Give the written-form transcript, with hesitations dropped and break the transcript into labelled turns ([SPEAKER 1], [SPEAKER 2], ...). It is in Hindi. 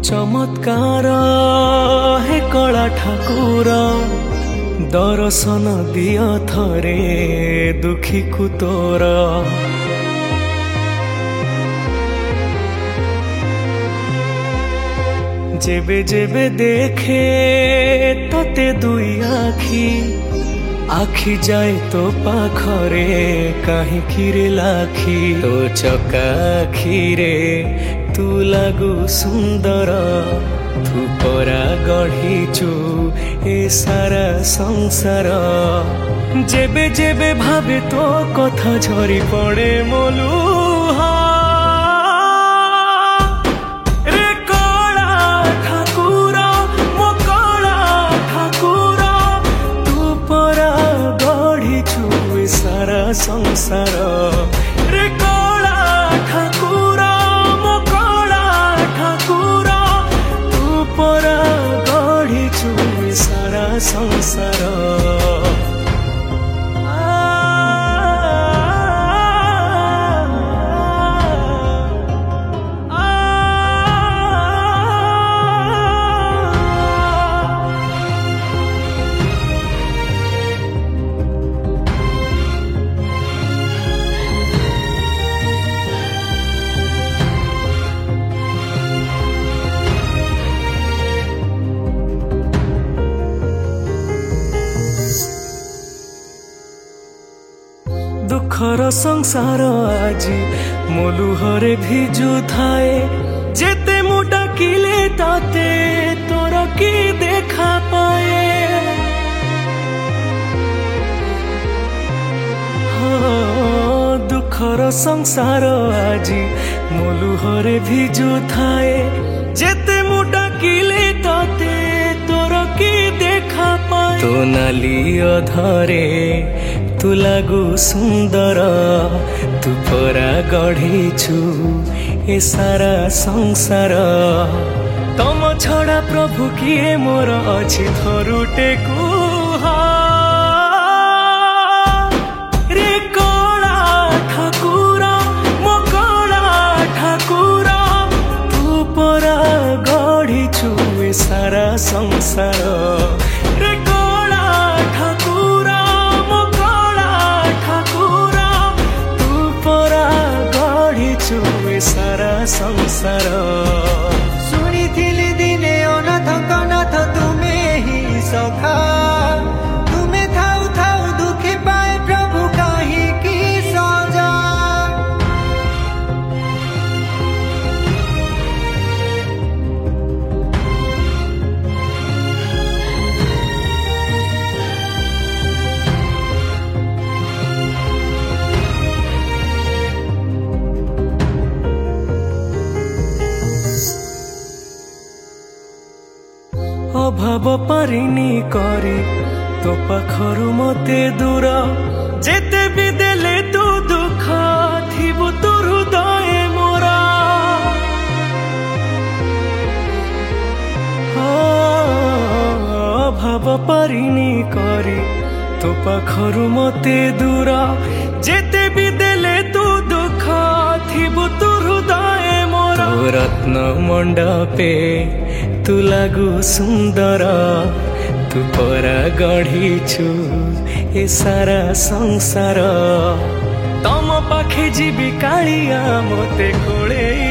[SPEAKER 1] चमत्कार हे कला ठाकुर दर्शन दिय थरे दुखी को तोर जेबे जेबे देखे तोते दुई आखी जाए तो पाखरे कहीं खीरे लाखी तो चकाखीरे तू लागू सुंदर तू परा गढ़ीचु ए सारा संसार जेबे जेबे भावे तो कथा झरी पड़े मोलुहा संसार रे कला ठाकुर मो कला ठाकुर तू परा गढ़ीचु सारा संसार दुखर संसार आजी मोलुहरे भिजु थाए जेते मु डाकिले ताते तोर की देखा पाए दुखर संसार आजी मोलुहरे भिजु थाए जेते मु डाकिले ताते तोर की देखा पाए तो नाली अधरे तू लागू सुंदर तू परा गढ़ीचु ए सारा संसार तम छड़ा प्रभु किए मोर अछि थरुटे कुहा रे कला ठाकुर मो कला ठाकुर तू परा गढ़ीचु ए सारा संसार रे कला ठाकुर सारा संसार
[SPEAKER 2] शुणी दिने अनाथ कनाथ तुम्हें ही सखा तुम्हें थाउ थाउ दुखी पाए प्रभु कहीं की सजा
[SPEAKER 1] अभाव पारिनी करी तो पाखरु मते दूर जेते भी देले तू दुख थिबु तोर हृदय मोरा अभाव पारिनी करी तो पाखरु मते दूर जेते भी देले तू दुख थिबु तोर हृदय मोरा रत्न मंडपे तू लागू सुंदर तू परा गढ़ीचु ए सारा संसार तम पाखे जीवी कालिया मते कोले